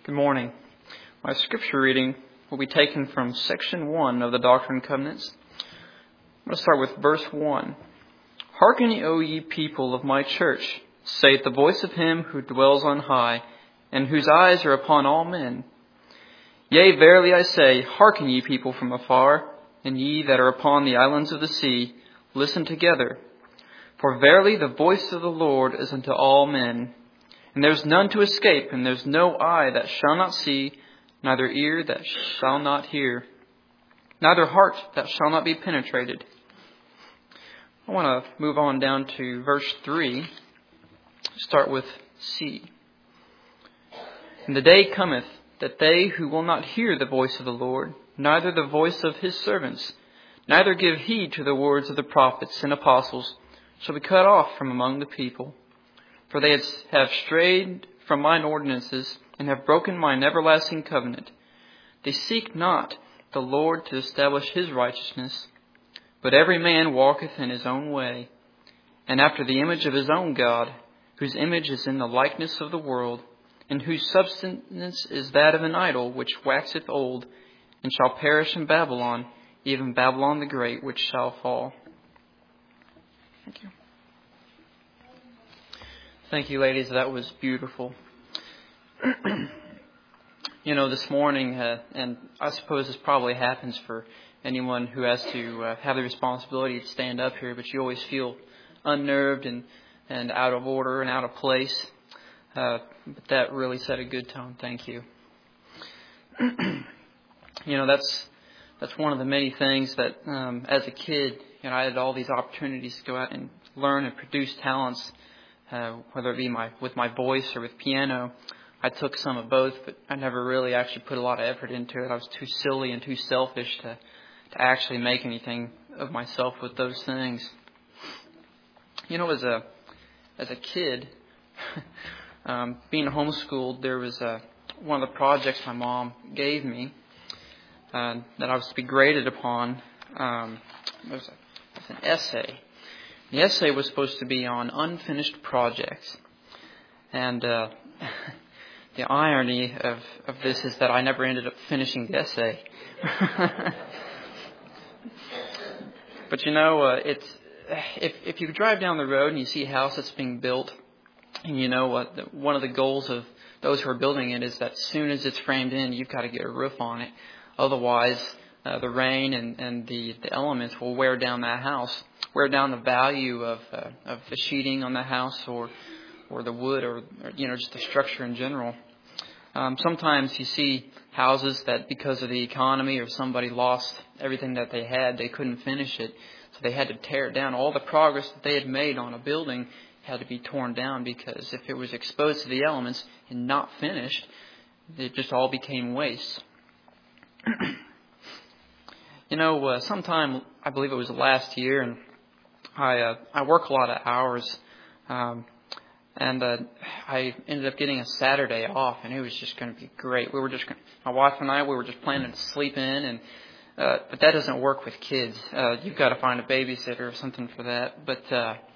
Good morning. My scripture reading will be taken from section 1 of the Doctrine and Covenants. I'm going to start with verse 1. Hearken, O ye people of my church, saith the voice of him who dwells on high, and whose eyes are upon all men. Yea, verily I say, hearken ye people from afar, and ye that are upon the islands of the sea, listen together. For verily the voice of the Lord is unto all men. And there is none to escape, and there is no eye that shall not see, neither ear that shall not hear, neither heart that shall not be penetrated. I want to move on down to verse 3. Start with C. And the day cometh that they who will not hear the voice of the Lord, neither the voice of his servants, neither give heed to the words of the prophets and apostles, shall be cut off from among the people. For they have strayed from mine ordinances, and have broken mine everlasting covenant. They seek not the Lord to establish his righteousness, but every man walketh in his own way, and after the image of his own God, whose image is in the likeness of the world, and whose substance is that of an idol which waxeth old, and shall perish in Babylon, even Babylon the Great, which shall fall. Thank you. Thank you, ladies. That was beautiful. This morning, and I suppose this probably happens for anyone who has to have the responsibility to stand up here, but you always feel unnerved and out of order and out of place. But that really set a good tone. Thank you. That's one of the many things that, as a kid, I had all these opportunities to go out and learn and produce talents. Whether it be with my voice or with piano. I took some of both, but I never really actually put a lot of effort into it. I was too silly and too selfish to actually make anything of myself with those things. As a kid, being homeschooled, there was one of the projects my mom gave me that I was to be graded upon. It was an essay. The essay was supposed to be on unfinished projects. And the irony of this is that I never ended up finishing the essay. But it's if you drive down the road and you see a house that's being built, and one of the goals of those who are building it is that as soon as it's framed in, you've got to get a roof on it. Otherwise, the rain and the elements will wear down that house. Wear down the value of the sheeting on the house or the wood or just the structure in general. Sometimes you see houses that because of the economy or somebody lost everything that they had, they couldn't finish it. So they had to tear it down. All the progress that they had made on a building had to be torn down because if it was exposed to the elements and not finished, it just all became waste. Sometime, I believe it was last year, and I work a lot of hours, and I ended up getting a Saturday off, and it was just going to be great. My wife and I, we were just planning to sleep in, and but that doesn't work with kids. You've got to find a babysitter or something for that. But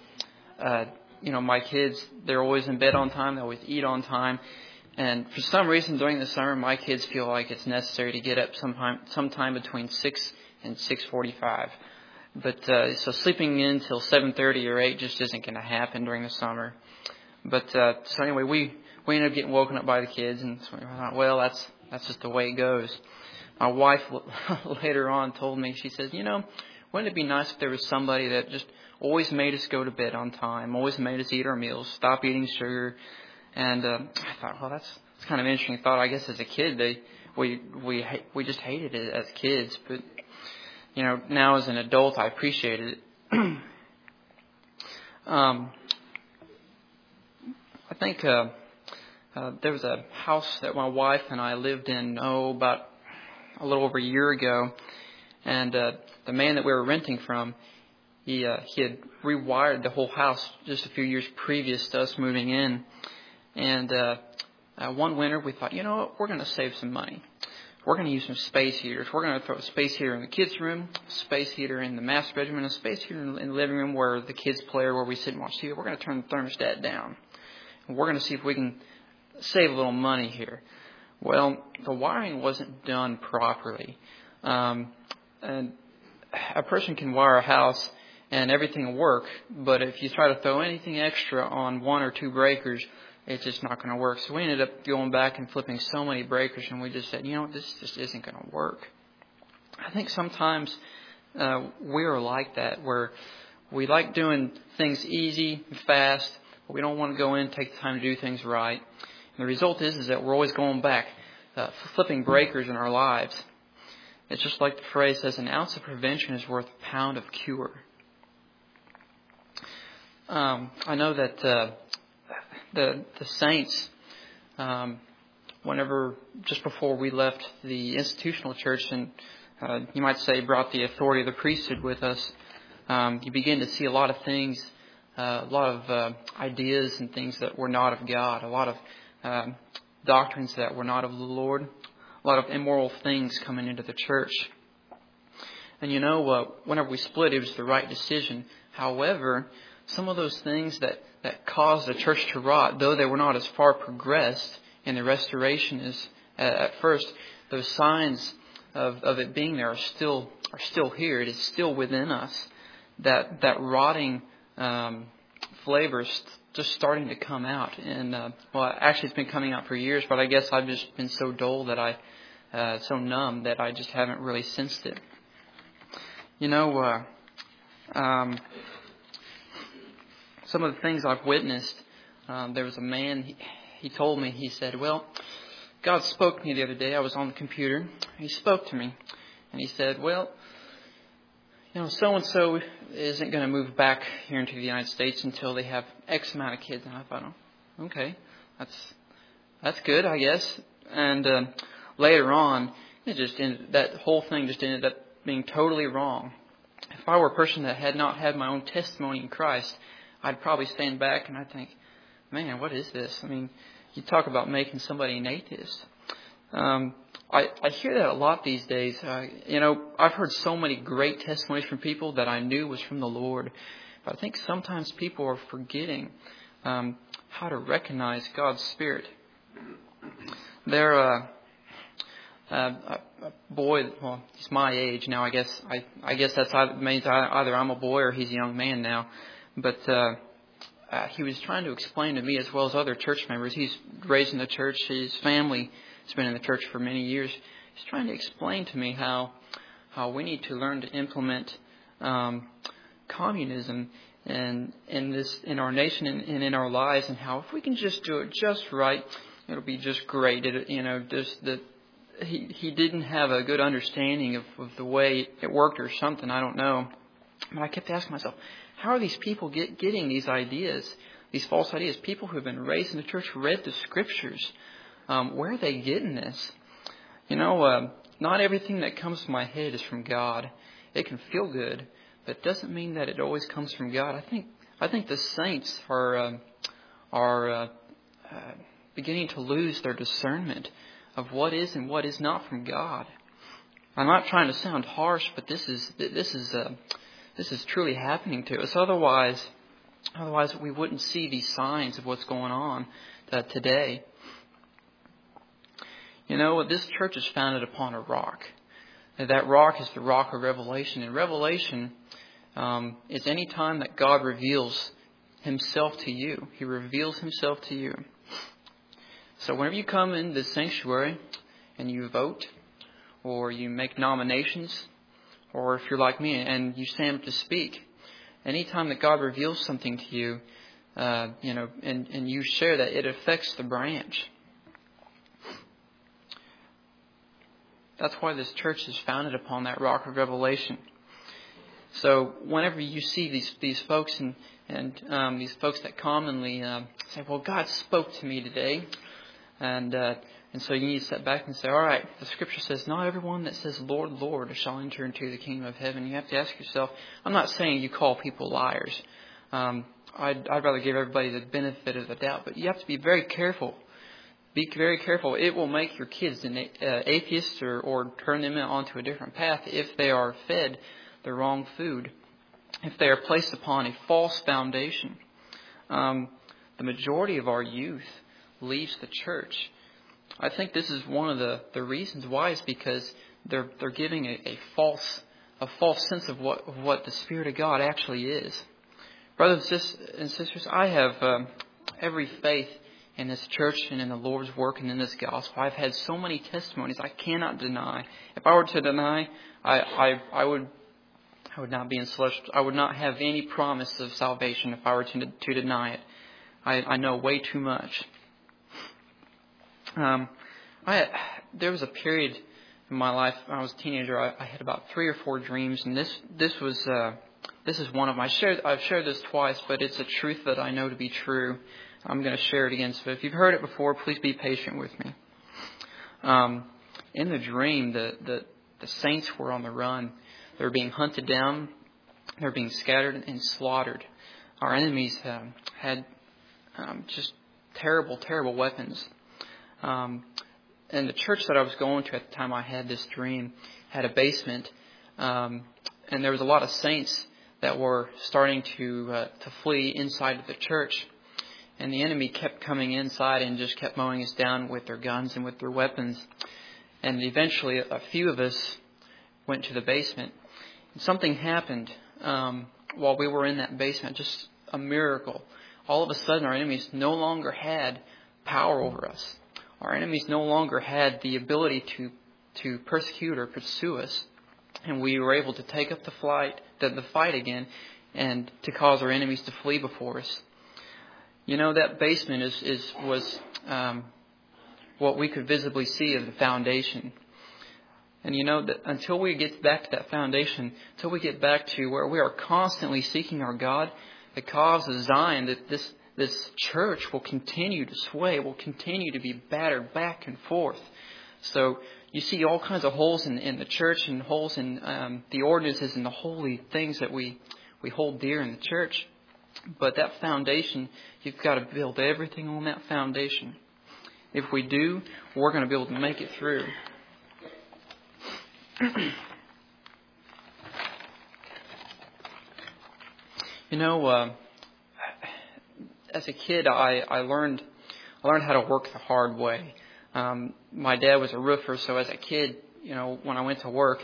my kids, they're always in bed on time. They always eat on time, and for some reason during the summer, my kids feel like it's necessary to get up sometime between 6 and 6:45. But so sleeping in till 7:30 or 8 just isn't going to happen during the summer. But so anyway, we ended up getting woken up by the kids, and so we thought, well, that's just the way it goes. My wife later on told me, she says, wouldn't it be nice if there was somebody that just always made us go to bed on time, always made us eat our meals, stop eating sugar. And I thought, well, that's kind of an interesting thought. I guess as a kid, we just hated it as kids, but now as an adult, I appreciated it. I think there was a house that my wife and I lived in, about a little over a year ago. And the man that we were renting from, he had rewired the whole house just a few years previous to us moving in. And one winter we thought, we're going to save some money. We're going to use some space heaters. We're going to throw a space heater in the kids' room, a space heater in the master bedroom, and a space heater in the living room where the kids play or where we sit and watch TV. We're going to turn the thermostat down. And we're going to see if we can save a little money here. Well, the wiring wasn't done properly. And a person can wire a house and everything will work, but if you try to throw anything extra on one or two breakers, it's just not going to work. So we ended up going back and flipping so many breakers, and we just said, this just isn't going to work. I think sometimes we're like that, where we like doing things easy and fast, but we don't want to go in and take the time to do things right. And the result is that we're always going back, flipping breakers in our lives. It's just like the phrase says, an ounce of prevention is worth a pound of cure. I know that the saints, whenever just before we left the institutional church, and you might say brought the authority of the priesthood with us, you begin to see a lot of things, a lot of ideas and things that were not of God, a lot of doctrines that were not of the Lord, a lot of immoral things coming into the church. And whenever we split, it was the right decision. However, some of those things that caused the church to rot, though they were not as far progressed in the restoration as at first, those signs of it being there are still here. It is still within us. That rotting flavor is just starting to come out. And actually, it's been coming out for years. But I guess I've just been so dull that so numb that I just haven't really sensed it. Some of the things I've witnessed, there was a man, he told me, he said, well, God spoke to me the other day. I was on the computer. He spoke to me. And he said, well, so-and-so isn't going to move back here into the United States until they have X amount of kids. And I thought, okay, that's good, I guess. And later on, that whole thing just ended up being totally wrong. If I were a person that had not had my own testimony in Christ, I'd probably stand back and I'd think, man, what is this? I mean, you talk about making somebody an atheist. I hear that a lot these days. I've heard so many great testimonies from people that I knew was from the Lord. But I think sometimes people are forgetting how to recognize God's Spirit. They're a boy. Well, he's my age now. I guess that means either I'm a boy or he's a young man now. But he was trying to explain to me, as well as other church members. He's raised in the church. His family has been in the church for many years. He's trying to explain to me how we need to learn to implement communism in our nation and in our lives, and how if we can just do it just right, it'll be just great. He didn't have a good understanding of the way it worked or something. I don't know. But I kept asking myself, how are these people getting these ideas, these false ideas? People who have been raised in the church, read the Scriptures. Where are they getting this? Not everything that comes to my head is from God. It can feel good, but it doesn't mean that it always comes from God. I think the saints are beginning to lose their discernment of what is and what is not from God. I'm not trying to sound harsh, but this is truly happening to us. Otherwise we wouldn't see these signs of what's going on today. This church is founded upon a rock. That rock is the rock of Revelation. And Revelation is any time that God reveals Himself to you. He reveals Himself to you. So whenever you come in this sanctuary and you vote, or you make nominations, or if you're like me and you stand up to speak, anytime that God reveals something to you, and you share that, it affects the branch. That's why this church is founded upon that rock of revelation. So whenever you see these folks and these folks that commonly say, "Well, God spoke to me today," and so you need to step back and say, "All right, the Scripture says, not everyone that says, 'Lord, Lord,' shall enter into the kingdom of heaven." You have to ask yourself. I'm not saying you call people liars. I'd rather give everybody the benefit of the doubt, but you have to be very careful. Be very careful. It will make your kids an atheist or turn them onto a different path if they are fed the wrong food, if they are placed upon a false foundation. The majority of our youth leaves the church I think this is one of the reasons why is because they're giving a false sense of what the Spirit of God actually is. Brothers and sisters, I have every faith in this church and in the Lord's work and in this gospel. I've had so many testimonies I cannot deny. If I were to deny, I would not be in celestial. I would not have any promise of salvation if I were to deny it. I know way too much. There was a period in my life when I was a teenager. I had about 3 or 4 dreams, and this is one of them. I've shared this twice, but it's a truth that I know to be true. I'm going to share it again. So if you've heard it before, please be patient with me. In the dream, the saints were on the run. They were being hunted down. They were being scattered and slaughtered. Our enemies had just terrible, terrible weapons. And the church that I was going to at the time I had this dream had a basement. And there was a lot of saints that were starting to flee inside of the church. And the enemy kept coming inside and just kept mowing us down with their guns and with their weapons. And eventually a few of us went to the basement. And something happened while we were in that basement, just a miracle. All of a sudden our enemies no longer had power over us. Our enemies no longer had the ability to persecute or pursue us. And we were able to take up the fight again and to cause our enemies to flee before us. You know, that basement was what we could visibly see as the foundation. And you know, that until we get back to that foundation, until we get back to where we are constantly seeking our God, the cause of Zion, that this church will continue to sway, will continue to be battered back and forth. So you see all kinds of holes in the church and holes in the ordinances and the holy things that we hold dear in the church. But that foundation, you've got to build everything on that foundation. If we do, we're going to be able to make it through. You know, as a kid, I learned how to work the hard way. My dad was a roofer, so as a kid, you know, when I went to work,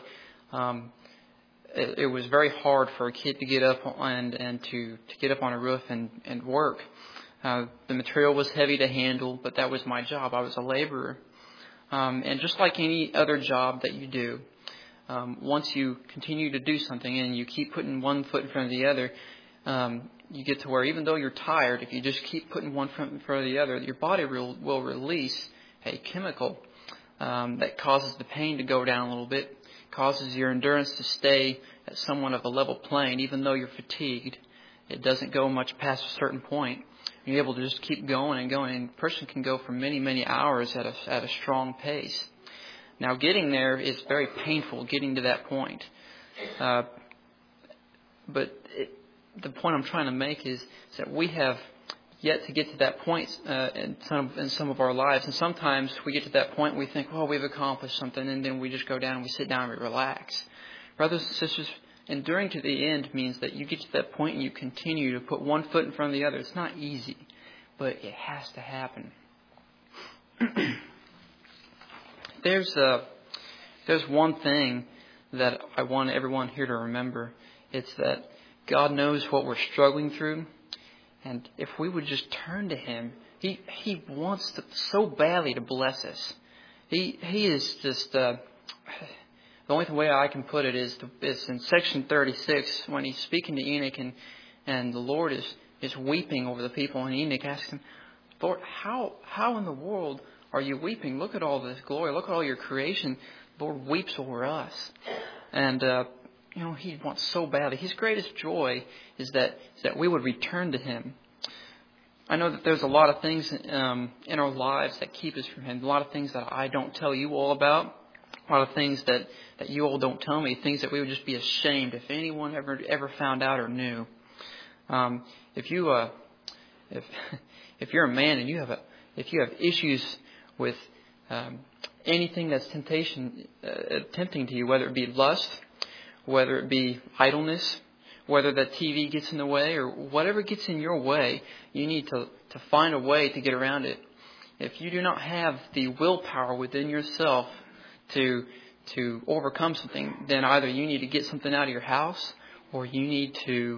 it was very hard for a kid to get up and to get up on a roof and work. The material was heavy to handle, but that was my job. I was a laborer. And just like any other job that you do, once you continue to do something and you keep putting one foot in front of the other, you get to where even though you're tired, if you just keep putting one foot in front of the other, your body will release a chemical that causes the pain to go down a little bit, causes your endurance to stay at somewhat of a level plane, even though you're fatigued. It doesn't go much past a certain point. You're able to just keep going and going. And a person can go for many, many hours at a strong pace. Now, getting there is very painful, getting to that point. But the point I'm trying to make is that we have yet to get to that point in some of our lives. And sometimes we get to that point and we think, oh, we've accomplished something. And then we just go down and we sit down and we relax. Brothers and sisters, enduring to the end means that you get to that point and you continue to put one foot in front of the other. It's not easy, but it has to happen. There's one thing that I want everyone here to remember. It's that God knows what we're struggling through. And if we would just turn to Him, He wants so badly to bless us. He is just... The only way I can put it is in section 36 when he's speaking to Enoch and the Lord is weeping over the people, and Enoch asks him, Lord, how in the world are you weeping? Look at all this glory. Look at all your creation. The Lord weeps over us. And, He wants so badly. His greatest joy is that we would return to Him. I know that there's a lot of things in our lives that keep us from Him. A lot of things that I don't tell you all about. A lot of things that you all don't tell me, things that we would just be ashamed if anyone ever found out or knew. If you're a man and if you have issues with anything that's tempting to you, whether it be lust, whether it be idleness, whether that TV gets in the way, or whatever gets in your way, you need to find a way to get around it. if you do not have the willpower within yourself to overcome something, then either you need to get something out of your house, or you need to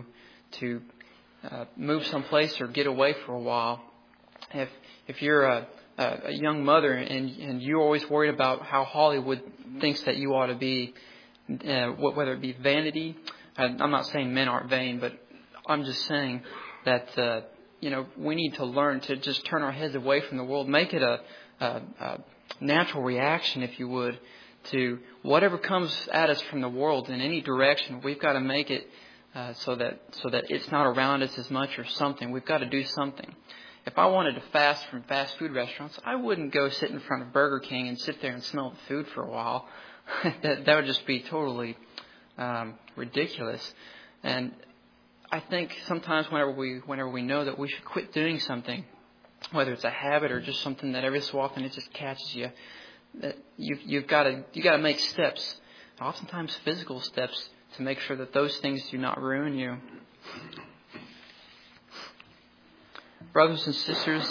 move someplace or get away for a while. If you're a young mother and you're always worried about how Hollywood thinks that you ought to be, whether it be vanity, I'm not saying men aren't vain, but I'm just saying that we need to learn to just turn our heads away from the world, make it a natural reaction, if you would, to whatever comes at us from the world in any direction. We've got to make it so that it's not around us as much or something. We've got to do something. If I wanted to fast from fast food restaurants, I wouldn't go sit in front of Burger King and sit there and smell the food for a while. that would just be totally ridiculous. And I think sometimes whenever we know that we should quit doing something, whether it's a habit or just something that every so often it just catches you, that you've got to make steps, oftentimes physical steps, to make sure that those things do not ruin you. Brothers and sisters,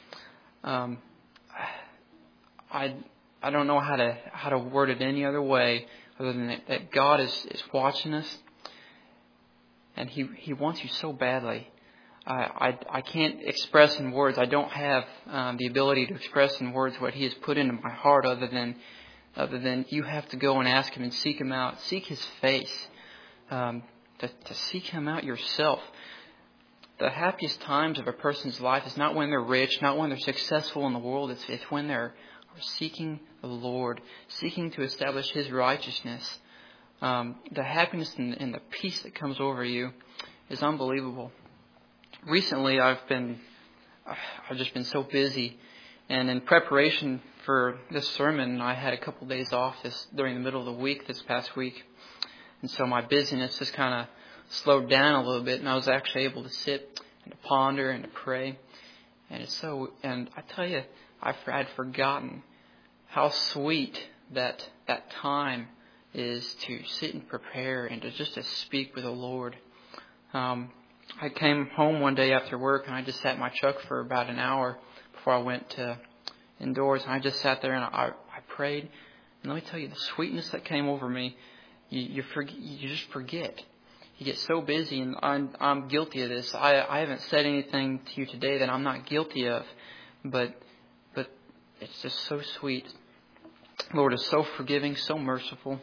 I don't know how to word it any other way other than that God is watching us, and He wants you so badly. I can't express in words. I don't have the ability to express in words what He has put into my heart, other than you have to go and ask Him and seek Him out, seek His face, to seek Him out yourself. The happiest times of a person's life is not when they're rich, not when they're successful in the world. It's when they're seeking the Lord, seeking to establish His righteousness. The happiness and the peace that comes over you is unbelievable. Recently, I've just been so busy, and in preparation for this sermon, I had a couple of days off during the middle of the week this past week, and so my busyness just kind of slowed down a little bit, and I was actually able to sit and to ponder and to pray. And I tell you, I'd forgotten how sweet that time is to sit and prepare and to speak with the Lord. I came home one day after work, and I just sat in my truck for about an hour before I went indoors, and I just sat there and I prayed. And let me tell you, the sweetness that came over me, you just forget. You get so busy, and I'm guilty of this. I haven't said anything to you today that I'm not guilty of, but it's just so sweet. The Lord is so forgiving, so merciful.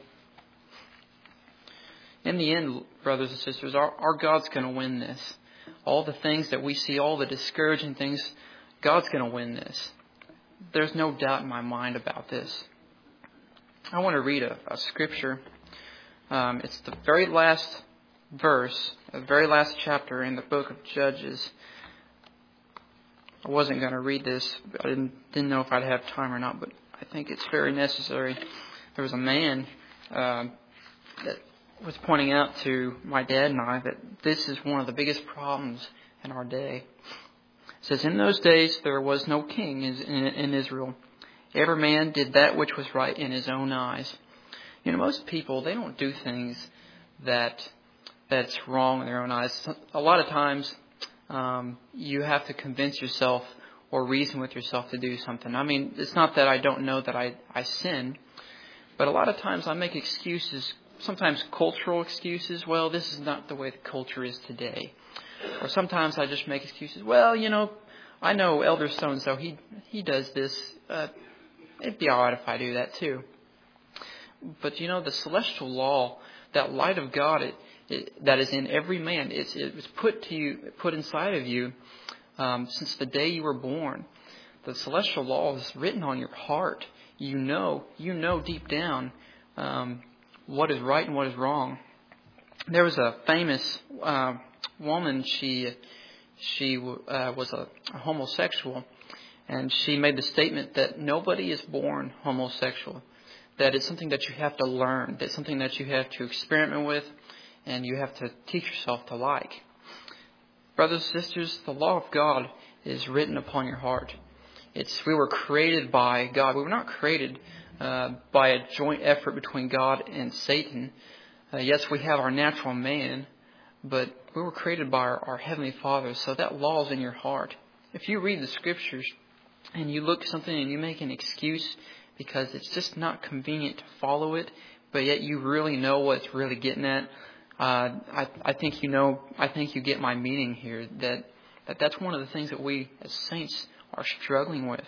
In the end, brothers and sisters, our God's going to win this. All the things that we see, all the discouraging things, God's going to win this. There's no doubt in my mind about this. I want to read a scripture. It's the very last verse, the very last chapter in the book of Judges. I wasn't going to read this. I didn't know if I'd have time or not, but I think it's very necessary. There was a man that was pointing out to my dad and I that this is one of the biggest problems in our day. It says, "In those days there was no king in Israel. Every man did that which was right in his own eyes." You know, most people, they don't do things that's wrong in their own eyes. A lot of times you have to convince yourself or reason with yourself to do something. I mean, it's not that I don't know that I sin, but a lot of times I make excuses, sometimes cultural excuses. Well, this is not the way the culture is today. Or sometimes I just make excuses. Well, I know Elder so-and-so, he does this. It'd be all right if I do that too. But the celestial law, that light of God, that is in every man, it was put inside of you since the day you were born. The celestial law is written on your heart. You know deep down what is right and what is wrong. There was a famous woman. She was a homosexual, and she made the statement that nobody is born homosexual. That it's something that you have to learn. That's something that you have to experiment with, and you have to teach yourself to like. Brothers and sisters, the law of God is written upon your heart. We were created by God. We were not created by a joint effort between God and Satan. Yes, we have our natural man, but we were created by our Heavenly Father. So that law is in your heart. If you read the Scriptures, and you look at something and you make an excuse because it's just not convenient to follow it, but yet you really know what it's really getting at. I think you get my meaning here, that's one of the things that we as saints are struggling with.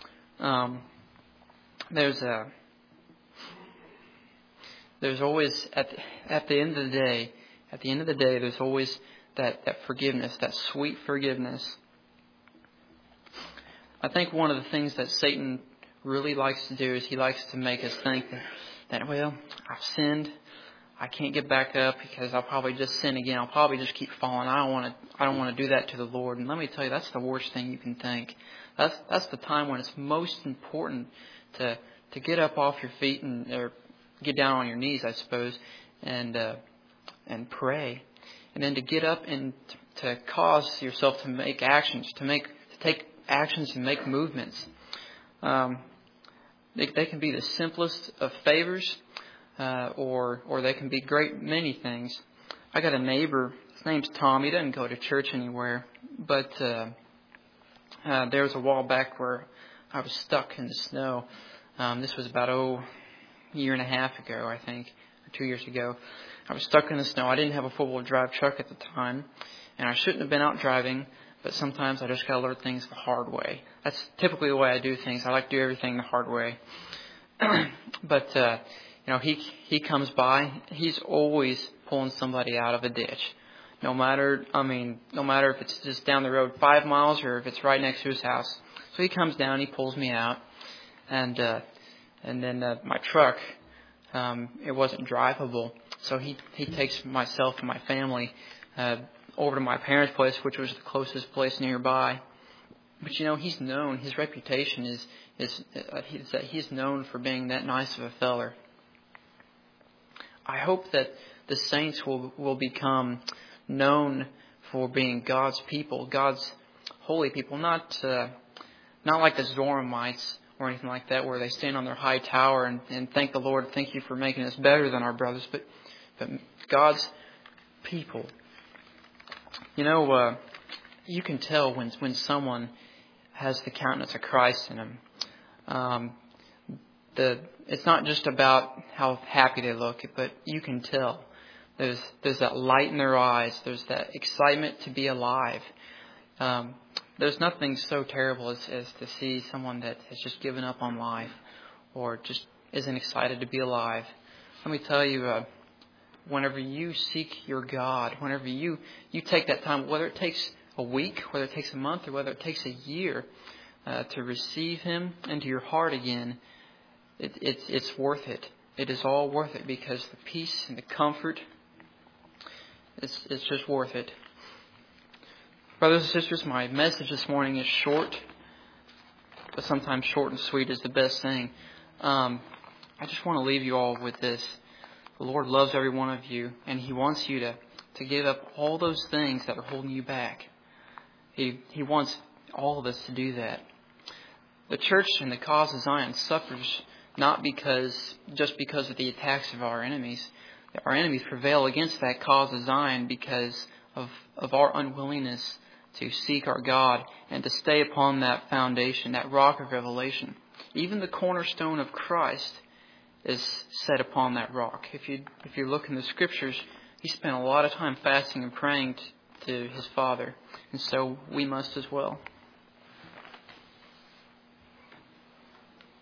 There's always at the end of the day, there's always that forgiveness, that sweet forgiveness. I think one of the things that Satan really likes to do is he likes to make us think that well, I've sinned, I can't get back up because I'll probably just sin again. I'll probably just keep falling. I don't want to do that to the Lord. And let me tell you, that's the worst thing you can think. That's the time when it's most important to get up off your feet or get down on your knees, I suppose, and pray, and then to get up and to cause yourself to make actions, to take actions and make movements. They can be the simplest of favors, or they can be great many things. I got a neighbor. His name's Tom. He doesn't go to church anywhere, but there was a while back where I was stuck in the snow. This was about a year and a half ago, I think, or 2 years ago. I was stuck in the snow. I didn't have a four-wheel drive truck at the time, and I shouldn't have been out driving. But sometimes I just got to learn things the hard way. That's typically the way I do things. I like to do everything the hard way. But he comes by. He's always pulling somebody out of a ditch. No matter if it's just down the road 5 miles or if it's right next to his house. So he comes down, he pulls me out, and then my truck, it wasn't drivable. So he takes myself and my family over to my parents' place, which was the closest place nearby. But he's known, his reputation is that he's known for being that nice of a feller. I hope that the saints will become known for being God's people, God's holy people, not like the Zoramites or anything like that, where they stand on their high tower and thank the Lord, thank you for making us better than our brothers, but God's people. You can tell when someone has the countenance of Christ in them. It's not just about how happy they look, but you can tell. There's that light in their eyes. There's that excitement to be alive. There's nothing so terrible as to see someone that has just given up on life or just isn't excited to be alive. Let me tell you, whenever you seek your God, whenever you take that time, whether it takes a week, whether it takes a month, or whether it takes a year to receive Him into your heart again, it's worth it. It is all worth it because the peace and the comfort, it's just worth it. Brothers and sisters, my message this morning is short, but sometimes short and sweet is the best thing. I just want to leave you all with this. The Lord loves every one of you, and He wants you to give up all those things that are holding you back. He wants all of us to do that. The church and the cause of Zion suffers not just because of the attacks of our enemies. Our enemies prevail against that cause of Zion because of our unwillingness to seek our God and to stay upon that foundation, that rock of revelation. Even the cornerstone of Christ is set upon that rock. If you look in the Scriptures, He spent a lot of time fasting and praying to His Father, and so we must as well.